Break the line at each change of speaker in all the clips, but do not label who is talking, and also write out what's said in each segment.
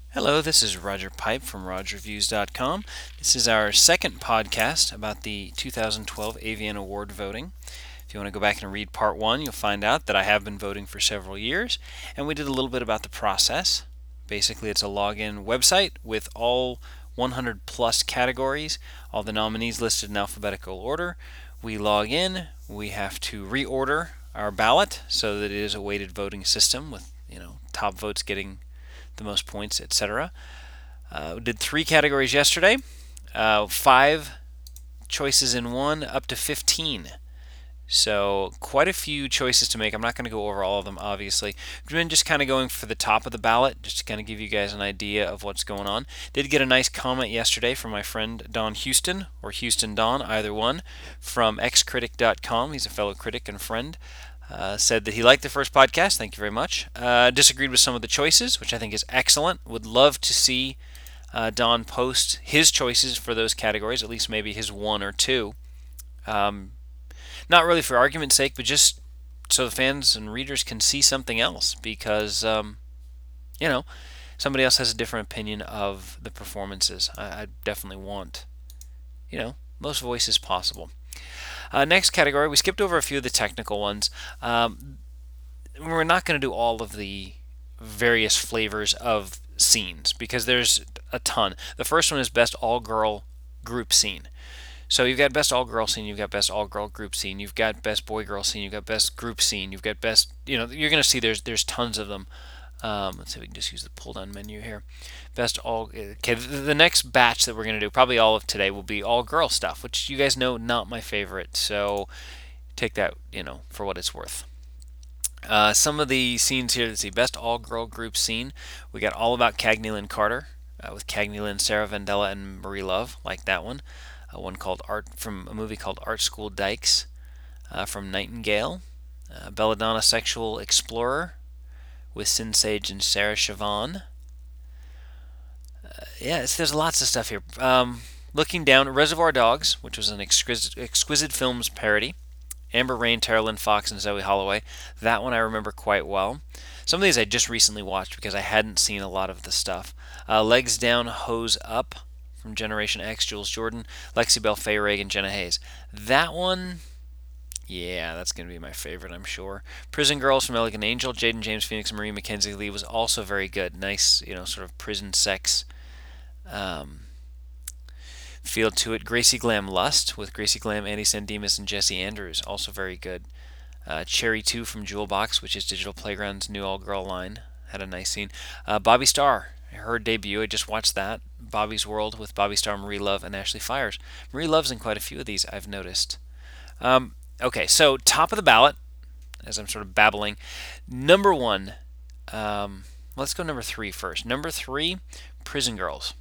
Hello, this is Roger Pipe from RogerViews.com. This is our second podcast about the 2012 Avian Award voting. If you want to go back and read part one, you'll find out that I have been voting for several years, and we did a little bit about the process. Basically, it's a login website with all 100 plus categories, all the nominees listed in alphabetical order. We log in, we have to reorder our ballot so that it is a weighted voting system with, top votes getting the most points, etc. We did three categories yesterday, five choices in one, up to 15. So quite a few choices to make. I'm not going to go over all of them, obviously. We've been just kind of going for the top of the ballot, just to kind of give you guys an idea of what's going on. Did get a nice comment yesterday from my friend Don Houston, or Houston Don, either one, from xcritic.com. He's a fellow critic and friend. Said that he liked the first podcast. Thank you very much. Disagreed with some of the choices, which I think is excellent. Would love to see Don post his choices for those categories, at least maybe his one or two. Um, Not really for argument's sake, but just so the fans and readers can see something else, because you know somebody else has a different opinion of the performances. I definitely want most voices possible. Next category, we skipped over a few of the technical ones. We're not going to do all of the various flavors of scenes because there's a ton. The first one is best all girl group scene. So you've got best all girl scene, you've got best all girl group scene, you've got best boy girl scene, you've got best group scene, you've got best. You're going to see there's tons of them. Let's see if we can just use the pull down menu here. Best all. Okay, the next batch that we're going to do, probably all of today, will be all girl stuff, which you guys know not my favorite. So take that for what it's worth. Some of the scenes here. Let's see. Best all girl group scene. We got All About Cagney Lynn Carter with Cagney Lynn, Sarah Vandella, and Marie Love. Like that one. One called Art from a movie called Art School Dykes from Nightingale. Belladonna Sexual Explorer with Sin Sage and Sarah Siobhan. There's lots of stuff here. Looking down, Reservoir Dogs, which was an exquisite films parody. Amber Rain, Tara Lynn Fox, and Zoe Holloway. That one I remember quite well. Some of these I just recently watched because I hadn't seen a lot of the stuff. Legs Down, Hose Up from Generation X, Jules Jordan, Lexi Belle, Faye Reagan, Jenna Hayes. That one, yeah, that's going to be my favorite, I'm sure. Prison Girls from Elegant Angel, Jaden James Phoenix, and Marie Mackenzie Lee was also very good. Nice, sort of prison sex um, feel to it. Gracie Glam Lust with Gracie Glam, Andy Sandemus, and Jesse Andrews, also very good. Cherry 2 from Jewel Box, which is Digital Playground's new all-girl line, had a nice scene. Bobby Starr, her debut, I just watched that. Bobby's World with Bobby Starr, Marie Love, and Ashley Fires. Marie Love's in quite a few of these, I've noticed. Okay, so top of the ballot, as I'm sort of babbling. Number one, let's go number three first. Number three, Prison Girls.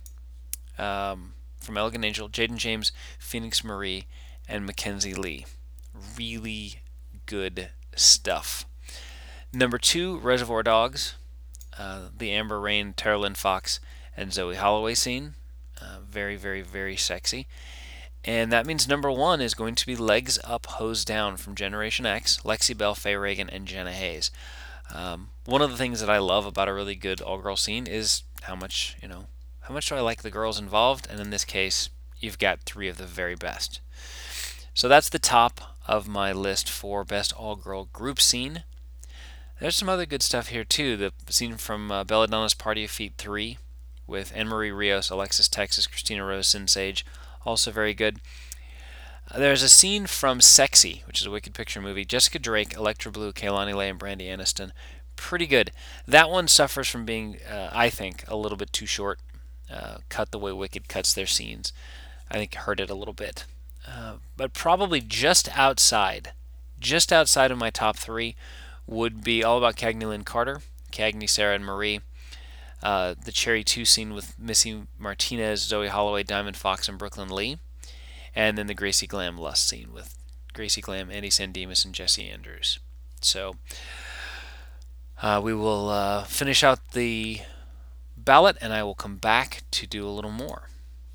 From Elegant Angel, Jaden James, Phoenix Marie, and Mackenzie Lee. Really good stuff. Number two, Reservoir Dogs. The Amber Rain, Tara Lynn Fox, and Zoe Holloway scene. Very, very, very sexy. And that means number one is going to be Legs Up, Hose Down from Generation X, Lexi Belle, Faye Reagan, and Jenna Hayes. One of the things that I love about a really good all-girl scene is how much do I like the girls involved, and in this case, you've got three of the very best. So that's the top of my list for best all-girl group scene. There's some other good stuff here too. The scene from Belladonna's Party of Feet 3 with Anne-Marie Rios, Alexis Texas, Christina Rose, Sin Sage, also very good. There's a scene from Sexy, which is a Wicked Picture movie. Jessica Drake, Electra Blue, Kaylani Leigh, and Brandy Aniston. Pretty good. That one suffers from being, I think, a little bit too short. Cut the way Wicked cuts their scenes. I think hurt it a little bit. But probably just outside of my top three would be All About Cagney Lynn Carter, Cagney, Sarah, and Marie. The Cherry 2 scene with Missy Martinez, Zoe Holloway, Diamond Fox, and Brooklyn Lee. And then the Gracie Glam Lust scene with Gracie Glam, Andy Sandemus, and Jesse Andrews. So we will finish out the ballot, and I will come back to do a little more.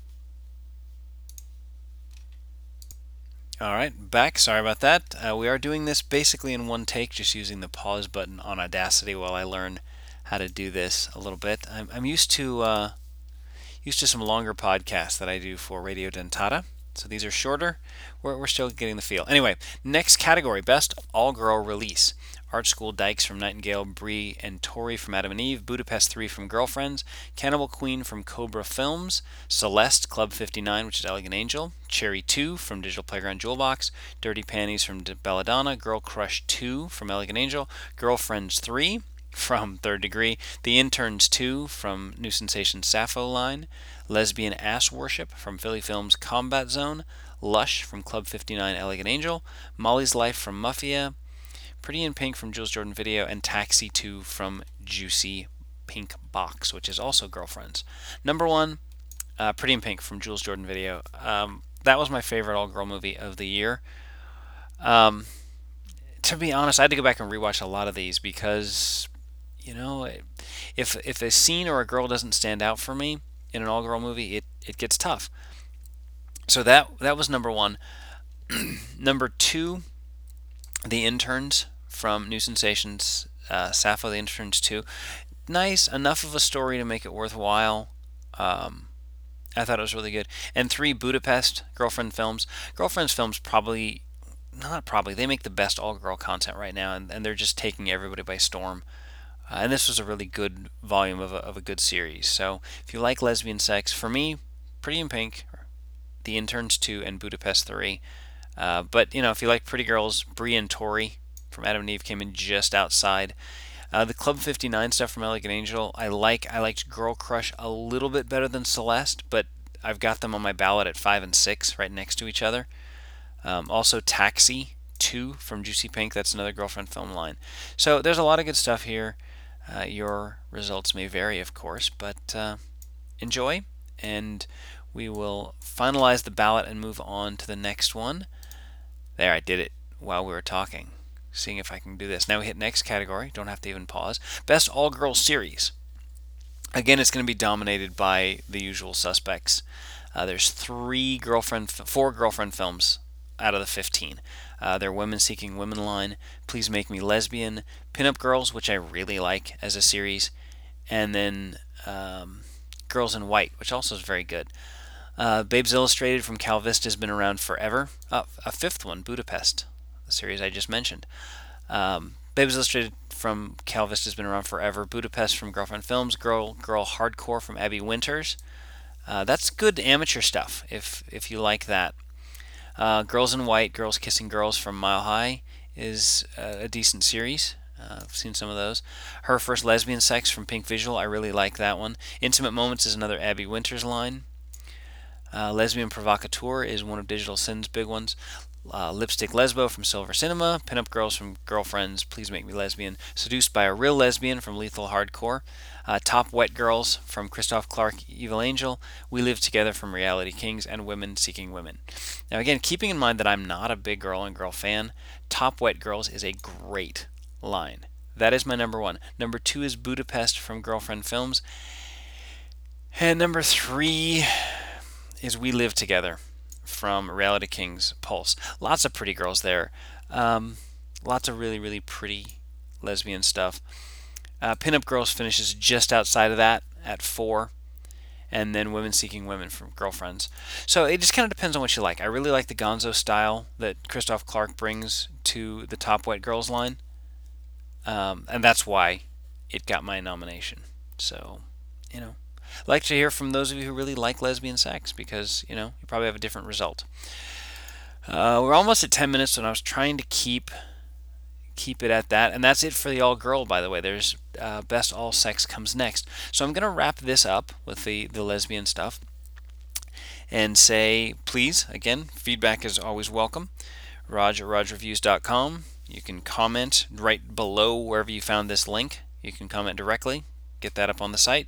All right, back. Sorry about that. We are doing this basically in one take, just using the pause button on Audacity while I learn how to do this a little bit. I'm used to some longer podcasts that I do for Radio Dentata. So these are shorter. We're still getting the feel. Anyway, next category, best all-girl release. Art School Dykes from Nightingale, Bree and Tori from Adam and Eve, Budapest 3 from Girlfriends, Cannibal Queen from Cobra Films, Celeste, Club 59, which is Elegant Angel, Cherry 2 from Digital Playground Jewel Box, Dirty Panties from Belladonna, Girl Crush 2 from Elegant Angel, Girlfriends 3 from Third Degree, The Interns 2 from New Sensation Sappho line, Lesbian Ass Worship from Philly Films Combat Zone, Lush from Club 59 Elegant Angel, Molly's Life from Muffia, Pretty in Pink from Jules Jordan Video, and Taxi 2 from Juicy Pink Box, which is also Girlfriends. Number 1, Pretty in Pink from Jules Jordan Video. That was my favorite all-girl movie of the year. To be honest, I had to go back and rewatch a lot of these because, if a scene or a girl doesn't stand out for me in an all-girl movie, it gets tough. So that was number 1. Number 2, The Interns from New Sensations, Sappho, The Interns 2. Nice, enough of a story to make it worthwhile. I thought it was really good. And 3, Budapest, Girlfriends Films. Girlfriends Films they make the best all-girl content right now, and they're just taking everybody by storm. And this was a really good volume of a good series. So if you like lesbian sex, for me, Pretty in Pink, The Interns 2, and Budapest 3. But if you like pretty girls, Bree and Tori from Adam and Eve came in just outside. The Club 59 stuff from Elegant Angel, I liked Girl Crush a little bit better than Celeste, but I've got them on my ballot at 5 and 6, right next to each other. Also Taxi 2 from Juicy Pink, that's another Girlfriend film line. So there's a lot of good stuff here. Your results may vary, of course, but enjoy, and we will finalize the ballot and move on to the next one. There, I did it while we were talking. Seeing if I can do this. Now we hit next category. Don't have to even pause. Best all-girl series. Again, it's going to be dominated by the usual suspects. There's 4 girlfriend films out of the 15. They're Women Seeking Women line, Please Make Me Lesbian, Pinup Girls, which I really like as a series, and then Girls in White, which also is very good. Babes Illustrated from Cal Vista has been around forever. A 5th one, Budapest, the series I just mentioned. Babes Illustrated from Cal Vista has been around forever. Budapest from Girlfriend Films. Girl Hardcore from Abby Winters. That's good amateur stuff if you like that. Girls in White, Girls Kissing Girls from Mile High is a decent series. I've seen some of those. Her First Lesbian Sex from Pink Visual, I really like that one. Intimate Moments is another Abby Winters line. Lesbian Provocateur is one of Digital Sin's big ones. Lipstick Lesbo from Silver Cinema. Pinup Girls from Girlfriends, Please Make Me Lesbian. Seduced by a Real Lesbian from Lethal Hardcore. Top Wet Girls from Christoph Clark, Evil Angel. We Live Together from Reality Kings, and Women Seeking Women. Now again, keeping in mind that I'm not a big Girl and Girl fan, Top Wet Girls is a great line. That is my number 1. Number 2 is Budapest from Girlfriend Films. And number 3 is We Live Together from Reality Kings Pulse. Lots of pretty girls there. Lots of really, really pretty lesbian stuff. Pinup Girls finishes just outside of that at 4. And then Women Seeking Women from Girlfriends. So it just kind of depends on what you like. I really like the gonzo style that Christoph Clark brings to the Top Wet Girls line. And that's why it got my nomination. So, I'd like to hear from those of you who really like lesbian sex because, you probably have a different result. We're almost at 10 minutes, and I was trying to keep it at that. And that's it for the all-girl, by the way. There's Best All Sex comes next. So I'm going to wrap this up with the lesbian stuff and say, please, again, feedback is always welcome. Raj@rajreviews.com. You can comment right below wherever you found this link. You can comment directly. Get that up on the site.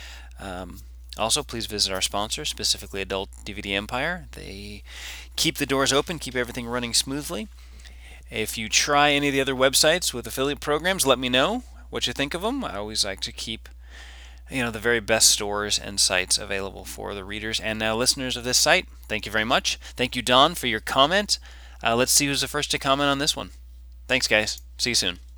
Also, please visit our sponsor, specifically Adult DVD Empire. They keep the doors open, keep everything running smoothly. If you try any of the other websites with affiliate programs, let me know what you think of them. I always like to keep the very best stores and sites available for the readers and now listeners of this site. Thank you very much. Thank you, Don, for your comment. Let's see who's the first to comment on this one. Thanks, guys. See you soon.